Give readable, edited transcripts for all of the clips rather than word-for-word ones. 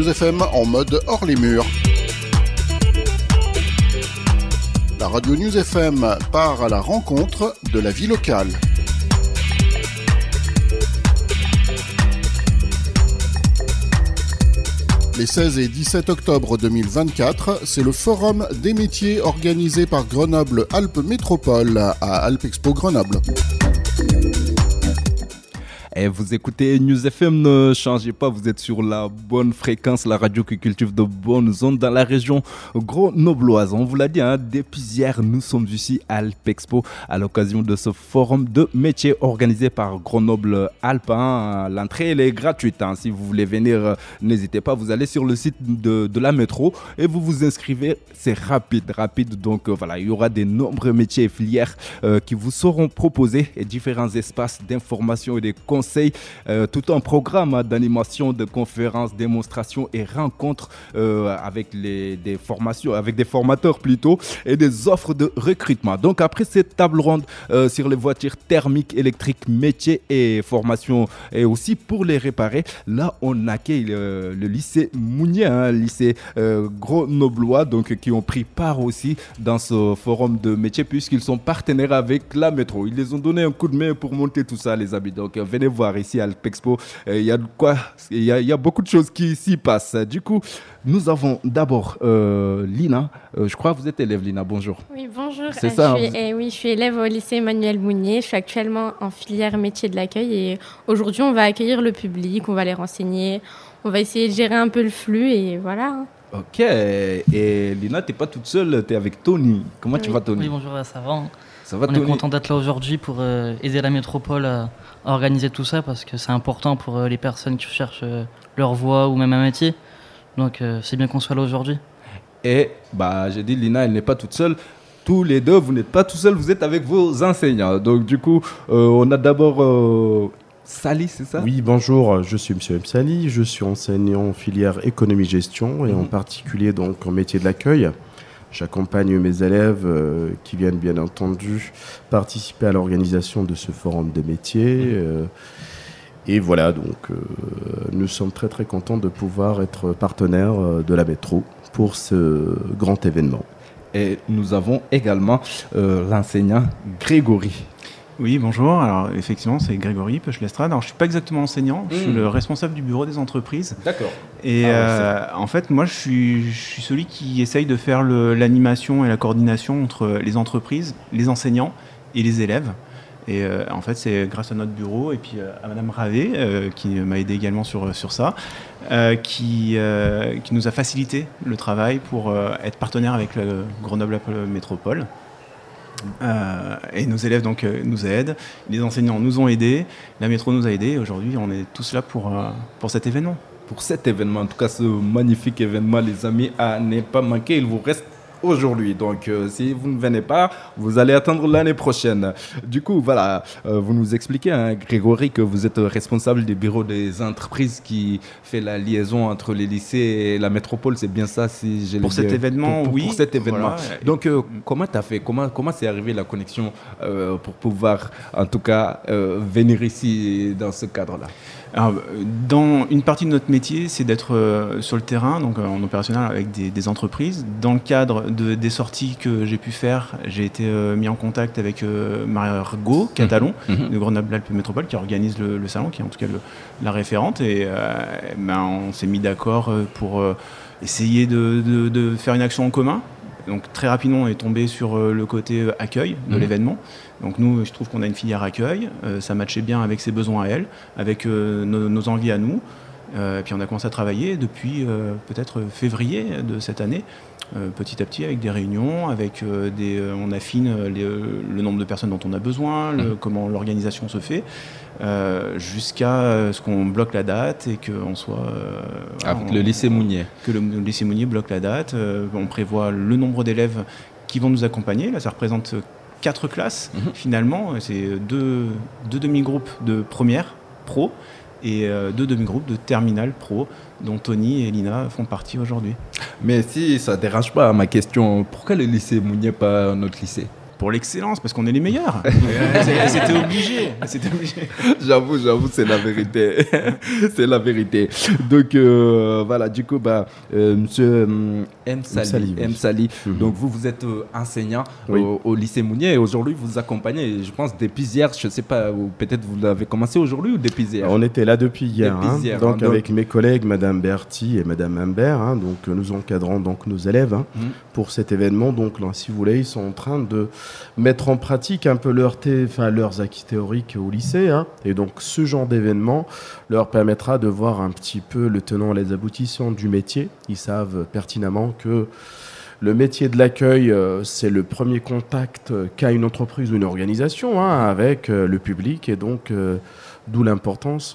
News FM en mode hors les murs. La radio News FM part à la rencontre de la vie locale. Les 16 et 17 octobre 2024, c'est le Forum des métiers organisé par Grenoble Alpes Métropole à Alpexpo Grenoble. Et vous écoutez News FM, ne changez pas, vous êtes sur la bonne fréquence, la radio qui cultive de bonnes ondes dans la région grenobloise. On vous l'a dit, depuis hier, nous sommes ici à Alpexpo à l'occasion de ce forum de métiers organisé par Grenoble Alpes. L'entrée elle est gratuite. Si vous voulez venir, n'hésitez pas, vous allez sur le site de la métro et vous vous inscrivez. C'est rapide. Donc voilà, il y aura de nombreux métiers et filières qui vous seront proposés et différents espaces d'information et de conseils. Tout un programme d'animation, de conférences, démonstrations et rencontres avec des formations, avec des formateurs plutôt, et des offres de recrutement. Donc après cette table ronde sur les voitures thermiques, électriques, métiers et formations, et aussi pour les réparer, là on accueille le lycée Mounier, lycée grenoblois, donc qui ont pris part aussi dans ce forum de métiers puisqu'ils sont partenaires avec la métro. Ils les ont donné un coup de main pour monter tout ça, les amis. Donc venez voir ici à Alpexpo, il y a beaucoup de choses qui s'y passent. Du coup, nous avons d'abord Lina. Je crois que vous êtes élève, Lina. Bonjour. Oui, bonjour. C'est ça. Je suis élève au lycée Emmanuel Mounier. Je suis actuellement en filière métier de l'accueil et aujourd'hui, on va accueillir le public, on va les renseigner, on va essayer de gérer un peu le flux et voilà. Ok. Et Lina, tu n'es pas toute seule, tu es avec Tony. Comment tu vas, Tony? Oui, bonjour, ça va. Ça va, On Tony? est content d'être là aujourd'hui pour aider la métropole à organiser tout ça parce que c'est important pour les personnes qui cherchent leur voie ou même un métier. Donc c'est bien qu'on soit là aujourd'hui. Et j'ai dit, Lina, elle n'est pas toute seule. Tous les deux, vous n'êtes pas tout seuls, vous êtes avec vos enseignants. Donc du coup, on a d'abord Sali, c'est ça? Oui, bonjour, je suis M. Sali, je suis enseignant en filière économie-gestion et en particulier donc en métier de l'accueil. J'accompagne mes élèves qui viennent bien entendu participer à l'organisation de ce forum de métiers. Et voilà, donc nous sommes très très contents de pouvoir être partenaires de la métro pour ce grand événement. Et nous avons également l'enseignant Grégory. Oui, bonjour. Alors, effectivement, c'est Grégory Peuch-Lestrade. Alors, je ne suis pas exactement enseignant, je suis le responsable du bureau des entreprises. D'accord. Et en fait, moi, je suis celui qui essaye de faire l'animation et la coordination entre les entreprises, les enseignants et les élèves. Et en fait, c'est grâce à notre bureau et puis à Madame Ravé, qui m'a aidé également sur ça, qui nous a facilité le travail pour être partenaire avec le Grenoble Alpes Métropole. Et nos élèves donc nous aident, les enseignants nous ont aidés, la métro nous a aidés et aujourd'hui on est tous là pour cet événement. Pour cet événement, en tout cas ce magnifique événement les amis, à ne pas manquer, il vous reste aujourd'hui. Donc si vous ne venez pas, vous allez attendre l'année prochaine. Du coup, voilà, vous nous expliquez, Grégory, que vous êtes responsable du bureau des entreprises qui fait la liaison entre les lycées et la métropole. C'est bien ça, si j'ai Pour cet événement, oui. Pour cet événement. Voilà. Donc, comment tu as fait? Comment c'est arrivé la connexion pour pouvoir, en tout cas, venir ici dans ce cadre-là? Alors, dans une partie de notre métier, c'est d'être sur le terrain, donc en opérationnel avec des entreprises. Dans le cadre des sorties que j'ai pu faire, j'ai été mis en contact avec Margot Catalon de Grenoble Alpes Métropole qui organise le salon, qui est en tout cas la référente. Et on s'est mis d'accord pour essayer de faire une action en commun. Donc très rapidement, on est tombé sur le côté accueil de l'événement. Donc nous, je trouve qu'on a une filière accueil, ça matchait bien avec ses besoins à elle, avec nos envies à nous. Puis on a commencé à travailler depuis peut-être février de cette année, petit à petit avec des réunions, on affine le nombre de personnes dont on a besoin, comment l'organisation se fait, jusqu'à ce qu'on bloque la date et qu'on soit... avec le lycée Mounier. Que le lycée Mounier bloque la date. On prévoit le nombre d'élèves qui vont nous accompagner. Là, ça représente 4 classes, finalement. C'est deux demi-groupes de première pro et 2 demi-groupes de terminale pro, dont Tony et Lina font partie aujourd'hui. Mais si ça ne dérange pas ma question, pourquoi le lycée Mounier, pas notre lycée? pour l'excellence, parce qu'on est les meilleurs. C'était obligé. J'avoue, c'est la vérité. C'est la vérité. Donc, voilà, du coup, monsieur M. Sali. Donc, vous êtes enseignant au lycée Mounier et aujourd'hui, vous accompagnez, je pense, des pisières, je ne sais pas, ou peut-être vous l'avez commencé aujourd'hui ou des pisières? On était là depuis hier, donc avec mes collègues, Madame Berti et Madame Humbert, donc nous encadrons donc nos élèves pour cet événement. Donc là, si vous voulez, ils sont en train de mettre en pratique un peu leurs acquis théoriques au lycée. Et donc ce genre d'événement leur permettra de voir un petit peu le tenant et les aboutissants du métier. Ils savent pertinemment que le métier de l'accueil, c'est le premier contact qu'a une entreprise ou une organisation avec le public. Et donc, d'où l'importance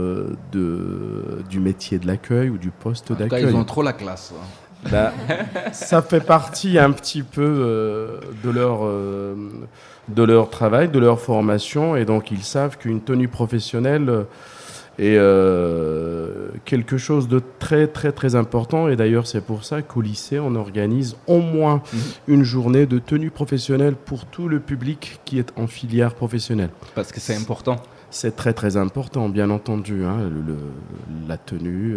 du métier de l'accueil ou du poste d'accueil. Ils ont trop la classe. Ça fait partie un petit peu de leur travail, de leur formation. Et donc, ils savent qu'une tenue professionnelle est quelque chose de très, très, très important. Et d'ailleurs, c'est pour ça qu'au lycée, on organise au moins une journée de tenue professionnelle pour tout le public qui est en filière professionnelle. Parce que c'est important. C'est très, très important, bien entendu. La tenue...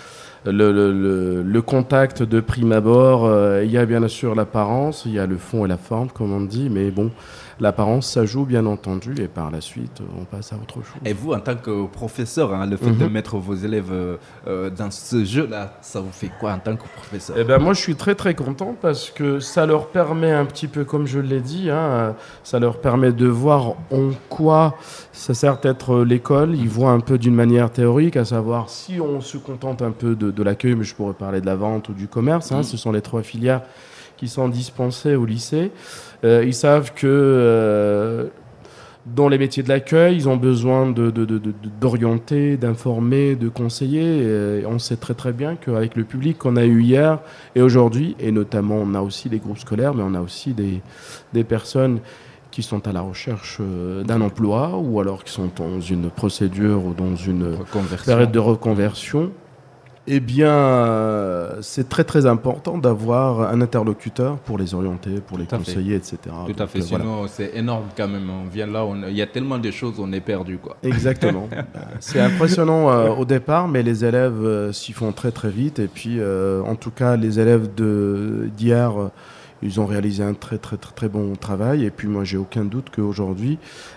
Le contact de prime abord, il y a bien sûr l'apparence, il y a le fond et la forme, comme on dit, mais bon, l'apparence, ça joue bien entendu, et par la suite, on passe à autre chose. Et vous, en tant que professeur, le fait de mettre vos élèves dans ce jeu-là, ça vous fait quoi en tant que professeur? Moi, je suis très très content parce que ça leur permet un petit peu, comme je l'ai dit, ça leur permet de voir en quoi ça sert d'être l'école. Ils voient un peu d'une manière théorique, à savoir si on se contente un peu de l'accueil, mais je pourrais parler de la vente ou du commerce. Ce sont les 3 filières qui sont dispensées au lycée. Ils savent que dans les métiers de l'accueil, ils ont besoin d'orienter, d'informer, de conseiller. Et on sait très très bien qu'avec le public qu'on a eu hier et aujourd'hui, et notamment on a aussi des groupes scolaires, mais on a aussi des personnes qui sont à la recherche d'un emploi ou alors qui sont dans une procédure ou dans une période de reconversion. Eh bien, c'est très très important d'avoir un interlocuteur pour les orienter, pour les conseiller, etc. Tout à fait, sinon c'est énorme quand même. On vient là, il y a tellement de choses, on est perdu, quoi. Exactement. C'est impressionnant au départ, mais les élèves s'y font très très vite. Et puis, en tout cas, les élèves d'hier, ils ont réalisé un très très très très bon travail. Et puis moi, j'ai aucun doute qu'aujourd'hui,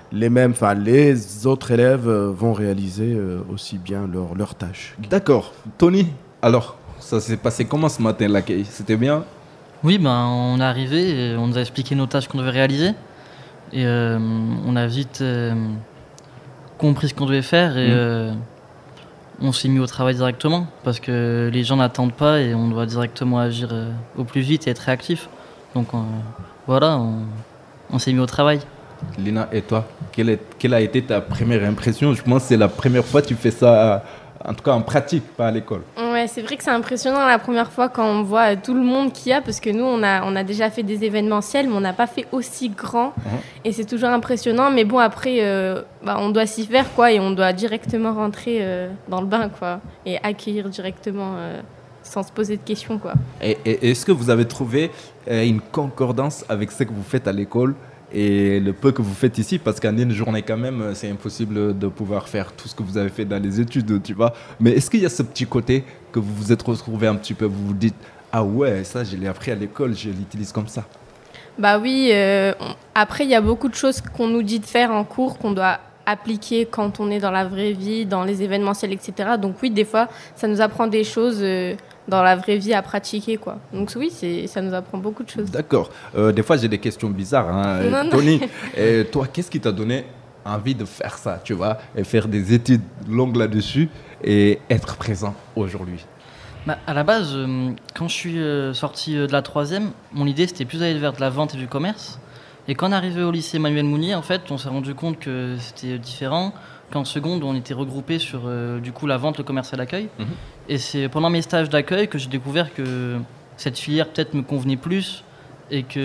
les autres élèves vont réaliser aussi bien leur tâche. D'accord. Tony, alors, ça s'est passé comment ce matin, l'accueil? C'était bien? Oui, on est arrivé, et on nous a expliqué nos tâches qu'on devait réaliser. Et on a vite compris ce qu'on devait faire et on s'est mis au travail directement. Parce que les gens n'attendent pas et on doit directement agir au plus vite et être réactif. Donc voilà, on s'est mis au travail. Lina, et toi, quelle a été ta première impression? Je pense que c'est la première fois que tu fais ça, en tout cas en pratique, pas à l'école. Ouais, c'est vrai que c'est impressionnant la première fois quand on voit tout le monde qu'il y a, parce que nous, on a déjà fait des événementiels, mais on n'a pas fait aussi grand. Et c'est toujours impressionnant. Mais bon, après, on doit s'y faire, quoi, et on doit directement rentrer dans le bain, quoi, et accueillir directement sans se poser de questions, quoi. Et est-ce que vous avez trouvé une concordance avec ce que vous faites à l'école et le peu que vous faites ici, parce qu'en une journée quand même, c'est impossible de pouvoir faire tout ce que vous avez fait dans les études, tu vois. Mais est-ce qu'il y a ce petit côté que vous vous êtes retrouvé un petit peu, vous vous dites « Ah ouais, ça je l'ai appris à l'école, je l'utilise comme ça ». Bah oui, après il y a beaucoup de choses qu'on nous dit de faire en cours, qu'on doit appliquer quand on est dans la vraie vie, dans les événementiels, etc. Donc oui, des fois, ça nous apprend des choses dans la vraie vie à pratiquer, quoi. Donc oui, ça nous apprend beaucoup de choses. D'accord. Des fois, j'ai des questions bizarres. Non, Tony, toi, qu'est-ce qui t'a donné envie de faire ça, tu vois, et faire des études longues là-dessus et être présent aujourd'hui? À la base, quand je suis sorti de la 3e, mon idée, c'était plus d'aller vers de la vente et du commerce. Et quand on est arrivé au lycée Emmanuel Mounier, en fait, on s'est rendu compte que c'était différent. Qu'en seconde, on était regroupés sur du coup la vente, le commerce et l'accueil. Et c'est pendant mes stages d'accueil que j'ai découvert que cette filière peut-être me convenait plus et qui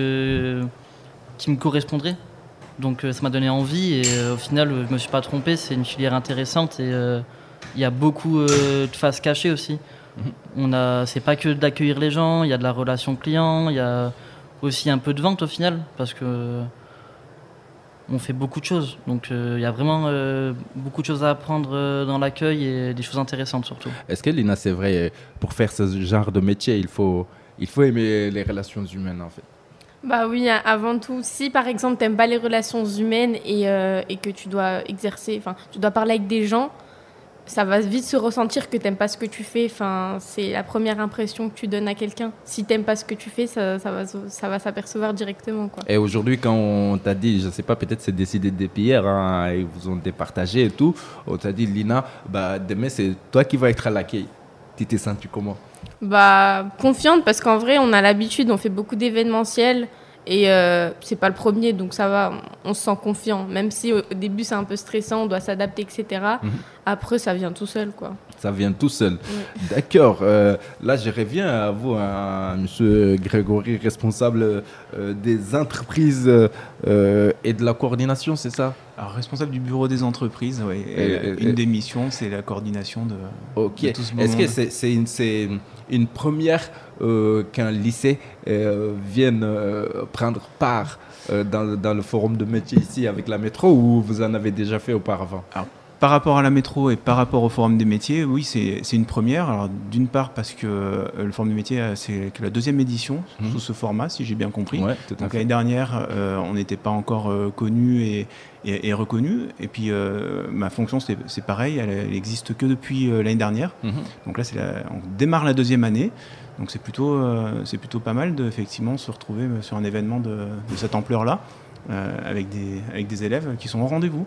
me correspondrait. Donc ça m'a donné envie et au final, je me suis pas trompé. C'est une filière intéressante et il y a beaucoup de faces cachées aussi. C'est pas que d'accueillir les gens, il y a de la relation client, aussi un peu de vente au final, parce que on fait beaucoup de choses. Donc il y a vraiment beaucoup de choses à apprendre dans l'accueil et des choses intéressantes surtout. Est-ce que Lina, c'est vrai, pour faire ce genre de métier, il faut aimer les relations humaines en fait? Bah oui, avant tout, si par exemple t'aimes pas les relations humaines et que tu dois tu dois parler avec des gens, ça va vite se ressentir que t'aimes pas ce que tu fais. Enfin, c'est la première impression que tu donnes à quelqu'un. Si t'aimes pas ce que tu fais, ça va s'apercevoir directement, quoi. Et aujourd'hui, quand on t'a dit, je sais pas, peut-être c'est décidé depuis hier, hein, ils vous ont départagé et tout, on t'a dit, Lina, bah, demain c'est toi qui vas être à l'accueil. Tu t'es sentie comment? Bah, confiante, parce qu'en vrai, on a l'habitude, on fait beaucoup d'événementiels et c'est pas le premier, donc ça va, on se sent confiant. Même si au début c'est un peu stressant, on doit s'adapter, etc. Après, ça vient tout seul, quoi. Ça vient tout seul. D'accord. Là, je reviens à vous, hein, Monsieur Grégory, responsable des entreprises et de la coordination, c'est ça? Alors, responsable du bureau des entreprises, oui. Une des missions, c'est la coordination de tout ce beau Est-ce monde. que c'est une première qu'un lycée vienne prendre part dans le forum de métier ici avec la métro, ou vous en avez déjà fait auparavant? Alors, par rapport à la métro et par rapport au Forum des métiers, oui, c'est une première. Alors, d'une part, parce que le Forum des métiers, c'est que la deuxième édition sous ce format, si j'ai bien compris. Ouais, tout à Donc, fait. l'année dernière, on n'était pas encore connu et reconnu. Et puis, ma fonction, c'est pareil, elle n'existe que depuis l'année dernière. Donc là, on démarre la deuxième année. Donc, c'est plutôt pas mal effectivement se retrouver sur un événement de cette ampleur-là. Avec des élèves qui sont au rendez-vous.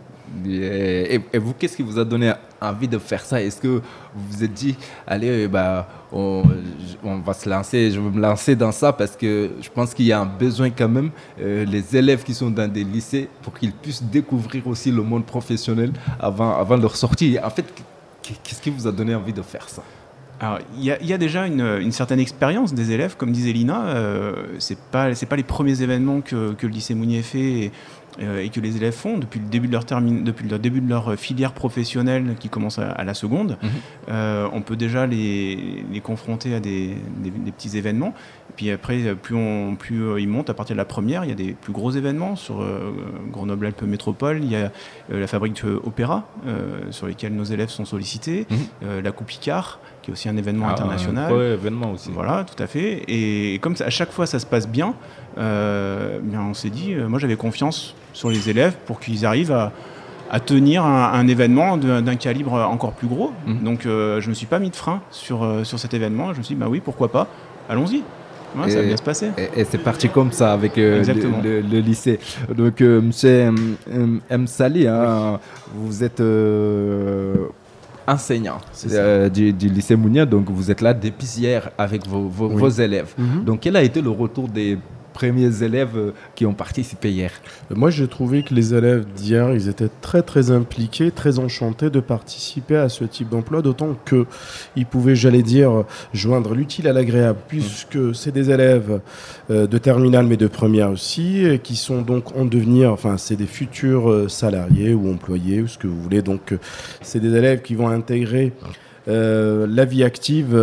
Et vous, qu'est-ce qui vous a donné envie de faire ça? Est-ce que vous vous êtes dit, allez, on va se lancer, je vais me lancer dans ça, parce que je pense qu'il y a un besoin quand même, les élèves qui sont dans des lycées, pour qu'ils puissent découvrir aussi le monde professionnel avant leur sortie. En fait, qu'est-ce qui vous a donné envie de faire ça? Alors, il y a déjà une certaine expérience des élèves, comme disait Lina. C'est pas les premiers événements que le lycée Mounier fait et que les élèves font depuis le début de leur filière professionnelle qui commence à la seconde. On peut déjà les confronter à des petits événements. Et puis après, plus ils montent, à partir de la première, il y a des plus gros événements sur Grenoble-Alpes Métropole. Il y a la fabrique Opéra, sur lesquels nos élèves sont sollicités. La Coupe Icare, qui est aussi un événement international. Un gros événement aussi. Voilà, tout à fait. Et comme à chaque fois ça se passe bien, on s'est dit, moi j'avais confiance sur les élèves pour qu'ils arrivent à tenir un événement d'un calibre encore plus gros. Donc je me suis pas mis de frein sur cet événement. Je me suis dit, bah oui, pourquoi pas, allons-y. Ouais, ça va bien se passer. Et c'est parti comme ça avec le lycée. Donc, monsieur Msali, hein, vous êtes enseignant du lycée Mounier, donc vous êtes là depuis hier avec vos élèves. Donc, quel a été le retour des premiers élèves qui ont participé hier? Moi, j'ai trouvé que les élèves d'hier, ils étaient très très impliqués, très enchantés de participer à ce type d'emploi, d'autant qu'ils pouvaient, j'allais dire, joindre l'utile à l'agréable, puisque c'est des élèves de terminale, mais de première aussi, qui sont donc en devenir, enfin, c'est des futurs salariés ou employés, ou ce que vous voulez. Donc, c'est des élèves qui vont intégrer la vie active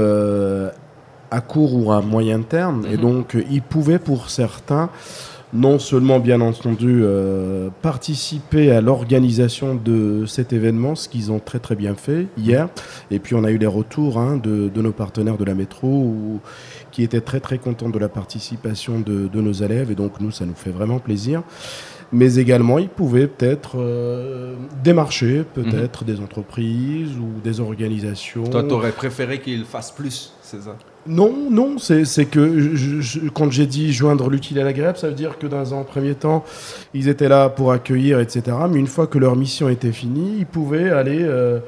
à court ou à moyen terme. Et donc, ils pouvaient, pour certains, non seulement, bien entendu, participer à l'organisation de cet événement, ce qu'ils ont très très bien fait hier. Et puis, on a eu les retours de nos partenaires de la métro qui étaient très très contents de la participation de nos élèves. Et donc, nous, ça nous fait vraiment plaisir. Mais également, ils pouvaient peut-être démarcher peut-être des entreprises ou des organisations. Toi, tu aurais préféré qu'ils fassent plus, c'est ça? Non, c'est que quand j'ai dit joindre l'utile à l'agréable, ça veut dire que dans un premier temps, ils étaient là pour accueillir, etc. Mais une fois que leur mission était finie, ils pouvaient aller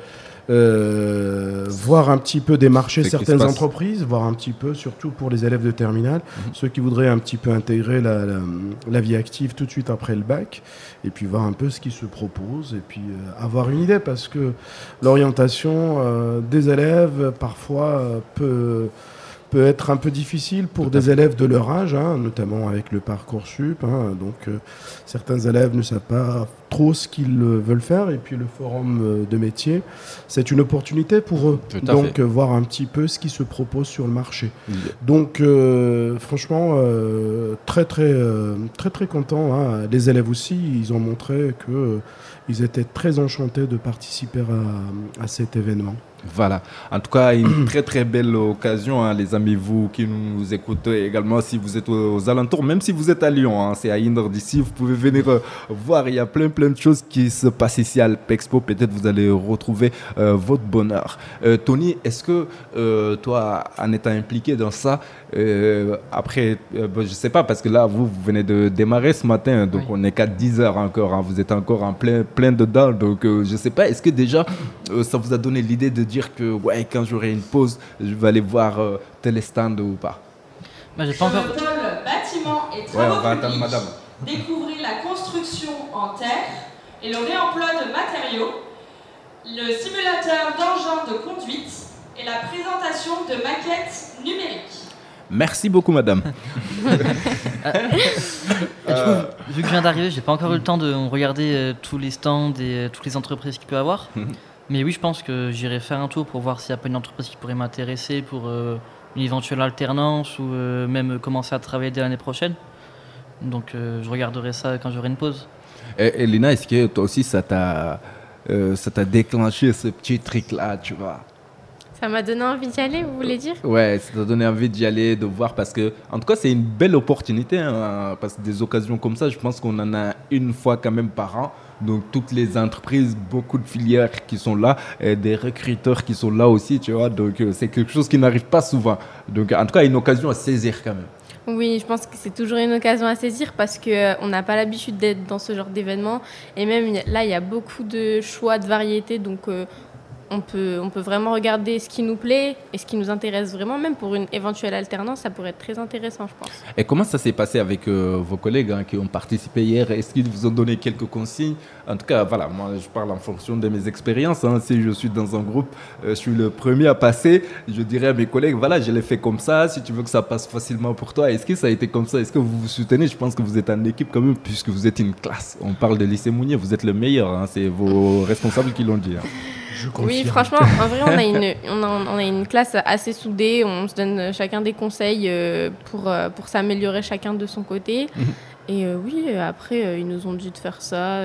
voir un petit peu démarcher certaines entreprises, voir un petit peu, surtout pour les élèves de terminale, ceux qui voudraient un petit peu intégrer la vie active tout de suite après le bac, et puis voir un peu ce qui se propose, et puis avoir une idée, parce que l'orientation des élèves, parfois, peut être un peu difficile pour des élèves de leur âge, notamment avec le Parcoursup. Donc, certains élèves ne savent pas trop ce qu'ils veulent faire. Et puis le forum de métier, c'est une opportunité pour eux. Donc voir un petit peu ce qui se propose sur le marché. Donc franchement, très content. Hein. Les élèves aussi, ils ont montré qu'ils étaient très enchantés de participer à cet événement. Voilà. En tout cas, une très belle occasion, hein, les amis, vous qui nous écoutez également, si vous êtes aux alentours, même si vous êtes à Lyon, hein, c'est à 1 heure d'ici, vous pouvez venir voir. Il y a plein de choses qui se passent ici à Alpexpo. Peut-être vous allez retrouver votre bonheur. Tony, est-ce que toi, en étant impliqué dans ça, après, je sais pas, parce que là, vous venez de démarrer ce matin, donc on n'est qu'à 10 heures encore, hein, vous êtes encore en plein dedans, donc je sais pas, est-ce que déjà ça vous a donné l'idée de dire que quand j'aurai une pause, je vais aller voir tel stand ou pas? J'ai pas encore... Sur le pôle bâtiment et travaux publics, découvrez la construction en terre et le réemploi de matériaux, le simulateur d'engins de conduite et la présentation de maquettes numériques. Merci beaucoup, madame. Vu que je viens d'arriver, j'ai pas encore eu le temps de regarder tous les stands et toutes les entreprises qu'il peut y avoir. Mais oui, je pense que j'irai faire un tour pour voir s'il n'y a pas une entreprise qui pourrait m'intéresser pour une éventuelle alternance ou même commencer à travailler dès l'année prochaine. Donc je regarderai ça quand j'aurai une pause. Et Lina, est-ce que toi aussi ça t'a déclenché ce petit truc-là, tu vois? Ça m'a donné envie d'y aller, vous voulez dire? Ouais, ça t'a donné envie d'y aller, de voir, parce que, en tout cas, c'est une belle opportunité, hein, parce que des occasions comme ça, je pense qu'on en a une fois quand même par an. Donc, toutes les entreprises, beaucoup de filières qui sont là, et des recruteurs qui sont là aussi, tu vois. Donc, c'est quelque chose qui n'arrive pas souvent. Donc, en tout cas, une occasion à saisir quand même. Oui, je pense que c'est toujours une occasion à saisir parce qu'on n'a pas l'habitude d'être dans ce genre d'événement. Et même là, il y a beaucoup de choix, de variétés. Donc, on peut vraiment regarder ce qui nous plaît et ce qui nous intéresse vraiment. Même pour une éventuelle alternance, ça pourrait être très intéressant, je pense. Et comment ça s'est passé avec vos collègues qui ont participé hier? Est-ce qu'ils vous ont donné quelques consignes? En tout cas, voilà, moi, je parle en fonction de mes expériences. Hein. Si je suis dans un groupe, je suis le premier à passer. Je dirais à mes collègues, voilà, je l'ai fait comme ça. Si tu veux que ça passe facilement pour toi, est-ce que ça a été comme ça? Est-ce que vous vous soutenez? Je pense que vous êtes en équipe quand même, puisque vous êtes une classe. On parle de lycée Mounier, vous êtes le meilleur. Hein. C'est vos responsables qui l'ont dit. Hein. Oui, franchement, en vrai, on a une classe assez soudée. On se donne chacun des conseils pour s'améliorer chacun de son côté. Et oui, après, ils nous ont dit de faire ça,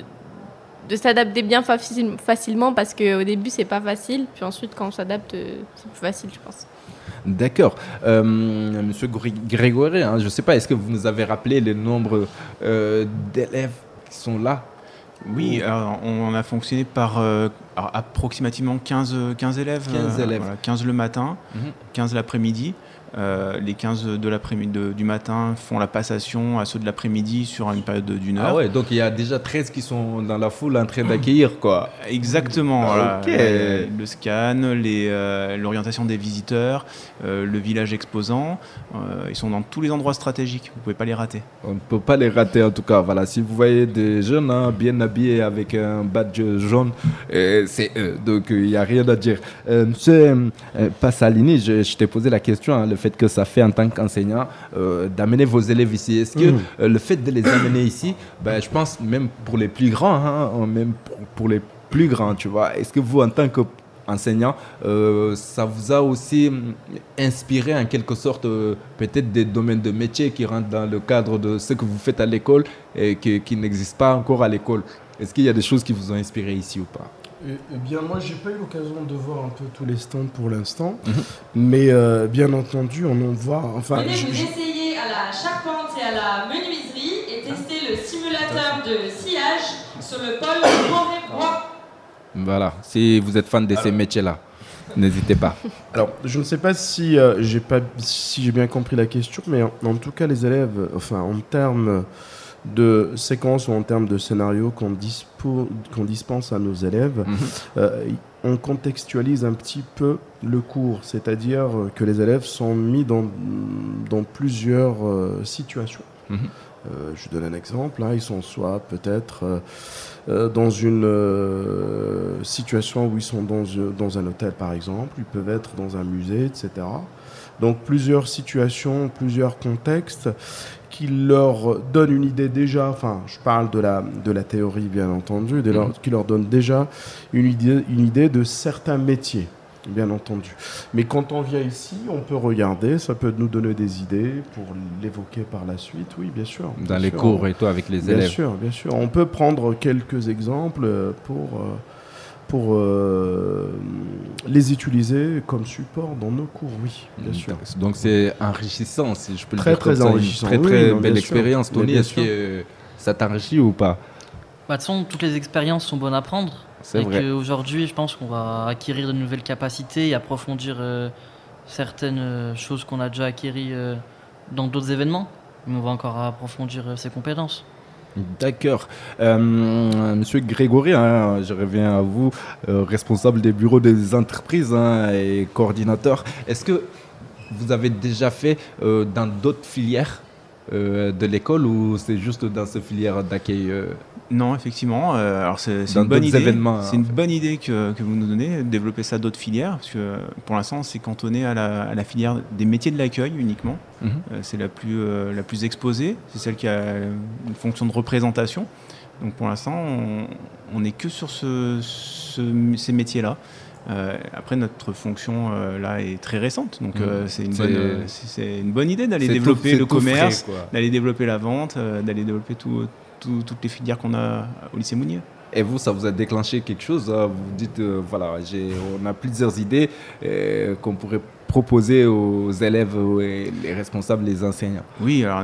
de s'adapter bien facilement parce qu'au début, c'est pas facile. Puis ensuite, quand on s'adapte, c'est plus facile, je pense. D'accord. Monsieur Grégory, hein, je ne sais pas, est-ce que vous nous avez rappelé le nombre d'élèves qui sont là? Oui, on a fonctionné par approximativement 15 élèves. 15 élèves. Voilà, 15 le matin, 15 l'après-midi. Les 15 du matin font la passation à ceux de l'après-midi sur une période d'une heure. Ah ouais, donc il y a déjà 13 qui sont dans la foule en train d'accueillir, quoi. Exactement. Voilà. Okay. Le scan, l'orientation des visiteurs, le village exposant. Ils sont dans tous les endroits stratégiques. Vous ne pouvez pas les rater. On ne peut pas les rater, en tout cas. Voilà, si vous voyez des jeunes bien habillés avec un badge jaune, c'est eux. Donc il n'y a rien à dire. Monsieur Passalini, je t'ai posé la question, le fait que ça fait en tant qu'enseignant d'amener vos élèves ici. Est-ce que le fait de les amener ici, je pense même pour les plus grands, même pour les plus grands, tu vois, est-ce que vous, en tant qu'enseignant, ça vous a aussi inspiré en quelque sorte peut-être des domaines de métier qui rentrent dans le cadre de ce que vous faites à l'école et qui n'existent pas encore à l'école? Est-ce qu'il y a des choses qui vous ont inspiré ici ou pas? Eh bien, moi, j'ai pas eu l'occasion de voir un peu tous les stands pour l'instant, mais bien entendu, on en voit. Enfin, venez vous essayer à la charpente et à la menuiserie et tester le simulateur de sciage sur le pôle Morée-Bois. Voilà, si vous êtes fan de ces métiers-là, n'hésitez pas. Alors, je ne sais pas si j'ai bien compris la question, mais en tout cas, les élèves, enfin, en termes de séquences ou en termes de scénarios qu'on dispense à nos élèves, on contextualise un petit peu le cours, c'est-à-dire que les élèves sont mis dans plusieurs situations. Je donne un exemple, ils sont soit peut-être dans une situation où ils sont dans un hôtel par exemple, ils peuvent être dans un musée, etc. Donc plusieurs situations, plusieurs contextes qui leur donnent une idée déjà, enfin je parle de la théorie bien entendu, qui leur donne déjà une idée de certains métiers, bien entendu. Mais quand on vient ici, on peut regarder, ça peut nous donner des idées pour l'évoquer par la suite, oui bien sûr. Dans les cours et tout avec les élèves. Bien sûr. On peut prendre quelques exemples pour les utiliser comme support dans nos cours, oui, bien sûr. Donc c'est enrichissant, si je peux le dire. Très enrichissant. Très belle expérience. Tony, est-ce que ça t'enrichit ou pas? De toute façon, toutes les expériences sont bonnes à prendre. C'est vrai. Aujourd'hui, je pense qu'on va acquérir de nouvelles capacités et approfondir certaines choses qu'on a déjà acquises dans d'autres événements. Mais on va encore approfondir ces compétences. D'accord. Monsieur Grégory, je reviens à vous, responsable des bureaux des entreprises et coordinateur. Est-ce que vous avez déjà fait dans d'autres filières de l'école ou c'est juste dans cette filière d'accueil Non, effectivement. Alors c'est dans une bonne idée. Événements, c'est une bonne idée que vous nous donnez, de développer ça d'autres filières, parce que pour l'instant c'est cantonné à la filière des métiers de l'accueil uniquement. C'est la plus exposée, c'est celle qui a une fonction de représentation. Donc pour l'instant, on n'est que sur ces métiers-là. Après, notre fonction là est très récente, donc c'est une bonne idée d'aller développer le commerce, d'aller développer la vente, d'aller développer toutes les filières qu'on a au lycée Mounier. Et vous, ça vous a déclenché quelque chose? Vous vous dites, on a plusieurs idées qu'on pourrait proposer aux élèves, les responsables, les enseignants. Oui, alors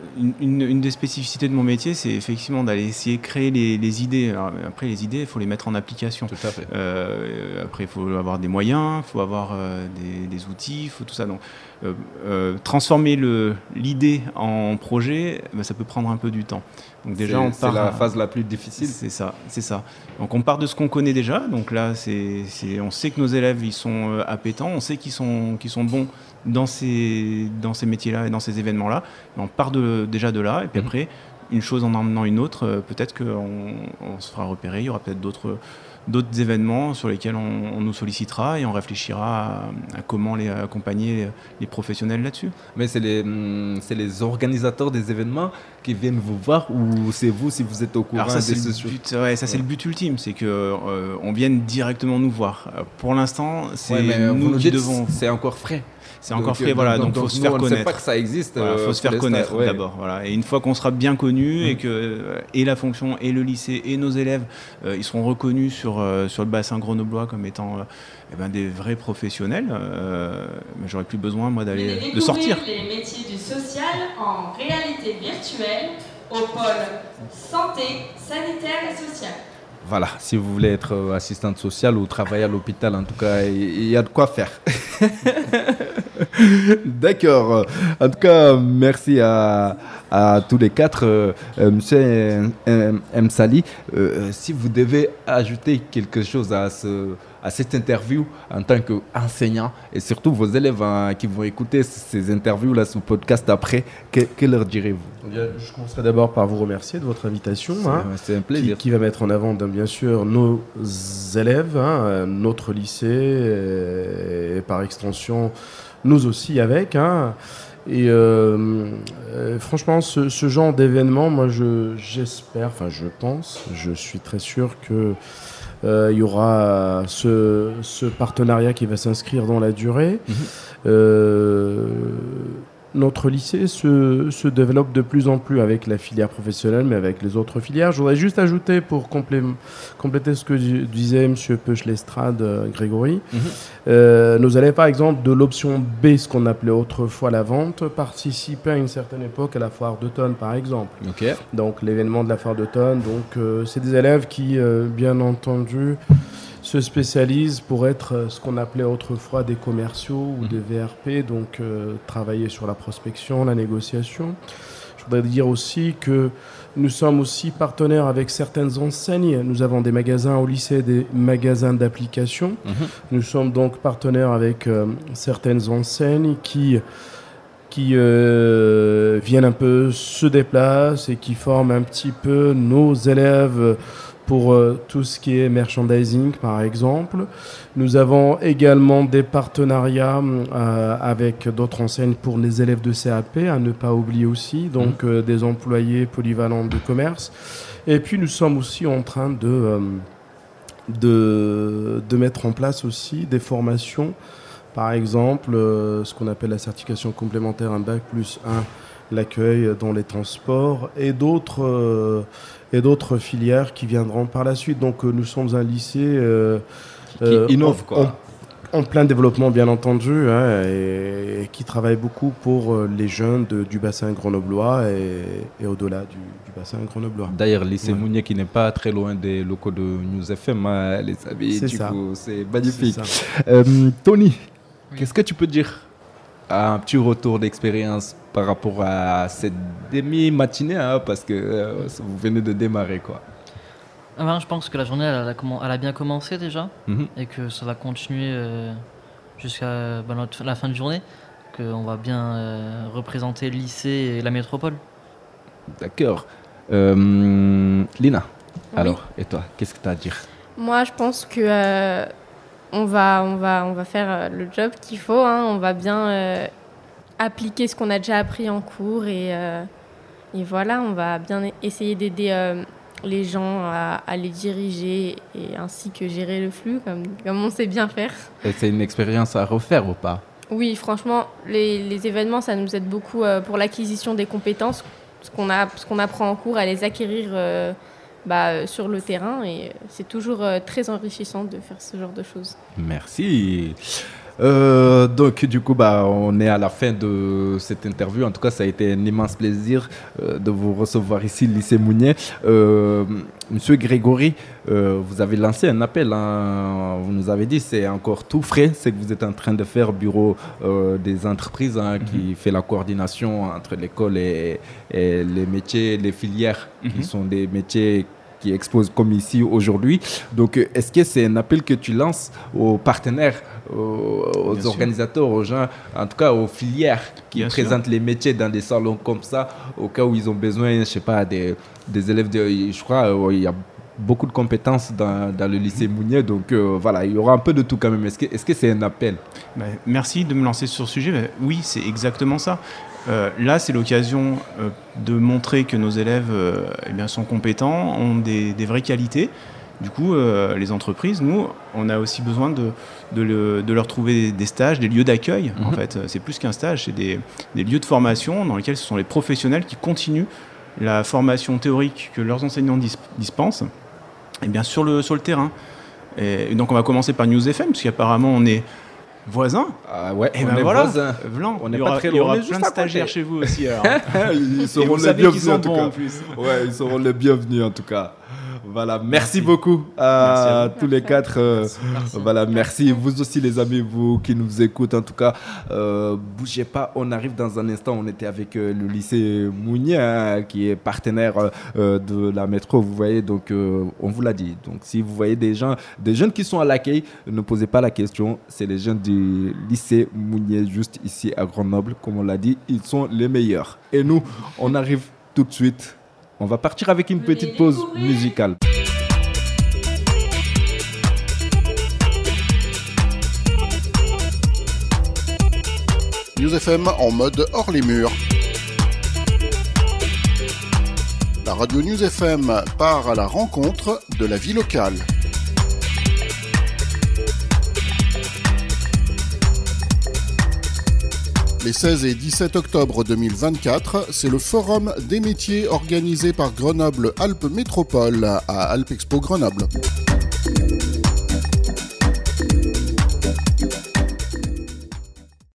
une des spécificités de mon métier, c'est effectivement d'aller essayer de créer les idées. Alors, après, les idées, il faut les mettre en application. Tout à fait. Après, il faut avoir des moyens, il faut avoir des outils, il faut tout ça. Donc, transformer l'idée en projet, ça peut prendre un peu du temps. Donc déjà, c'est la phase la plus difficile. C'est ça. Donc on part de ce qu'on connaît déjà. Donc là, on sait que nos élèves ils sont appétents, on sait qu'ils sont bons dans ces métiers-là et dans ces événements-là. Et on part déjà de là. Et puis après, une chose en emmenant une autre, peut-être qu'on se fera repérer. Il y aura peut-être d'autres événements sur lesquels on nous sollicitera et on réfléchira à comment les accompagner les professionnels là-dessus. Mais c'est les organisateurs des événements qui viennent vous voir ou c'est vous si vous êtes au courant? Alors ça, c'est le but ultime, c'est qu'on vienne directement nous voir. Pour l'instant, c'est nous qui devons... C'est encore frais. C'est encore frais, voilà, donc il faut se faire connaître. On ne sait pas que ça existe. Il faut se faire connaître d'abord. Voilà. Et une fois qu'on sera bien connu et que la fonction et le lycée et nos élèves ils seront reconnus sur le bassin grenoblois comme étant des vrais professionnels, j'aurais plus besoin moi de sortir. Les métiers du social en réalité virtuelle au pôle santé, sanitaire et sociale. Voilà, si vous voulez être assistante sociale ou travailler à l'hôpital, en tout cas, il y a de quoi faire. D'accord. En tout cas, merci à tous les quatre. Monsieur Msali, si vous devez ajouter quelque chose à cette interview en tant qu'enseignant et surtout vos élèves qui vont écouter ces interviews-là, ce podcast après, que leur direz-vous? Je commencerai d'abord par vous remercier de votre invitation. C'est un plaisir. Qui va mettre en avant, bien sûr, nos élèves, notre lycée et par extension, nous aussi avec. Et franchement, ce genre d'événement, moi, j'espère, je pense, je suis très sûr que il y aura ce partenariat qui va s'inscrire dans la durée. Notre lycée se développe de plus en plus avec la filière professionnelle, mais avec les autres filières. Je voudrais juste ajouter, pour compléter ce que disait M. Peuch-Lestrade, Grégory, nos élèves, par exemple, de l'option B, ce qu'on appelait autrefois la vente, participaient à une certaine époque à la foire d'automne, par exemple. Okay. Donc, l'événement de la foire d'automne. Donc, c'est des élèves qui, bien entendu, se spécialisent pour être ce qu'on appelait autrefois des commerciaux ou des VRP, donc travailler sur la prospection, la négociation. Je voudrais dire aussi que nous sommes aussi partenaires avec certaines enseignes. Nous avons des magasins au lycée, des magasins d'application. Nous sommes donc partenaires avec certaines enseignes qui viennent un peu se déplacent et qui forment un petit peu nos élèves pour tout ce qui est merchandising, par exemple. Nous avons également des partenariats avec d'autres enseignes pour les élèves de CAP, à ne pas oublier aussi, donc des employés polyvalents de commerce. Et puis nous sommes aussi en train de mettre en place aussi des formations, par exemple ce qu'on appelle la certification complémentaire, un bac plus 1, l'accueil dans les transports et d'autres filières qui viendront par la suite. Donc nous sommes un lycée qui innove, quoi. En plein développement, bien entendu, et qui travaille beaucoup pour les jeunes du bassin grenoblois et au-delà du bassin grenoblois. D'ailleurs, lycée Mounier qui n'est pas très loin des locaux de News FM, les amis, c'est magnifique. Tony, qu'est-ce que tu peux dire? Un petit retour d'expérience par rapport à cette demi-matinée, parce que vous venez de démarrer, quoi. Je pense que la journée elle a bien commencé déjà et que ça va continuer jusqu'à la fin de journée, qu'on va bien représenter le lycée et la métropole. D'accord. Lina, alors, Oui. et toi, qu'est-ce que tu as à dire? Moi, je pense que on va faire le job qu'il faut. On va bien appliquer ce qu'on a déjà appris en cours et voilà, on va bien essayer d'aider les gens à les diriger et ainsi que gérer le flux comme on sait bien faire. Et c'est une expérience à refaire ou pas? Oui, franchement, les événements, ça nous aide beaucoup pour l'acquisition des compétences, ce qu'on apprend en cours, à les acquérir sur le terrain, et c'est toujours très enrichissant de faire ce genre de choses. Merci. Donc du coup on est à la fin de cette interview. En tout cas, ça a été un immense plaisir de vous recevoir ici, lycée Mounier. Monsieur Grégory, vous avez lancé un appel, vous nous avez dit c'est encore tout frais, c'est que vous êtes en train de faire bureau des entreprises qui fait la coordination entre l'école et les métiers, les filières qui sont des métiers qui exposent comme ici aujourd'hui. Donc, est-ce que c'est un appel que tu lances aux partenaires, aux organisateurs, aux gens, en tout cas aux filières qui présentent les métiers dans des salons comme ça, au cas où ils ont besoin, je sais pas, des élèves, je crois, il y a beaucoup de compétences dans le lycée Mounier, donc voilà, il y aura un peu de tout quand même. Est-ce que c'est un appel? Merci de me lancer sur ce sujet. Oui, c'est exactement ça. Là, c'est l'occasion de montrer que nos élèves sont compétents, ont des vraies qualités. Du coup, les entreprises, nous, on a aussi besoin de leur trouver des stages, des lieux d'accueil. En fait, c'est plus qu'un stage, c'est des lieux de formation dans lesquels ce sont les professionnels qui continuent la formation théorique que leurs enseignants dispensent, et bien sur le terrain. Et donc, on va commencer par News FM, parce qu'apparemment, on est voisins. Ouais, et on est voisins. Blanc. On n'est pas très loin. Il y aura plein de stagiaires chez vous aussi. Alors. Ils seront les bienvenus en tout cas. Ouais, ils seront les bienvenus en tout cas. Voilà, merci beaucoup à tous les quatre. Merci. Voilà, merci. Vous aussi les amis, vous qui nous écoutez en tout cas. Bougez pas, on arrive dans un instant. On était avec le lycée Mounier qui est partenaire de la métro, vous voyez. Donc on vous l'a dit. Donc si vous voyez des jeunes qui sont à l'accueil, ne posez pas la question. C'est les jeunes du lycée Mounier juste ici à Grenoble, comme on l'a dit. Ils sont les meilleurs. Et nous, on arrive tout de suite. On va partir avec une petite pause musicale. News FM en mode hors les murs. La radio News FM part à la rencontre de la vie locale. Les 16 et 17 octobre 2024, c'est le Forum des métiers organisé par Grenoble Alpes Métropole à Alpexpo Grenoble.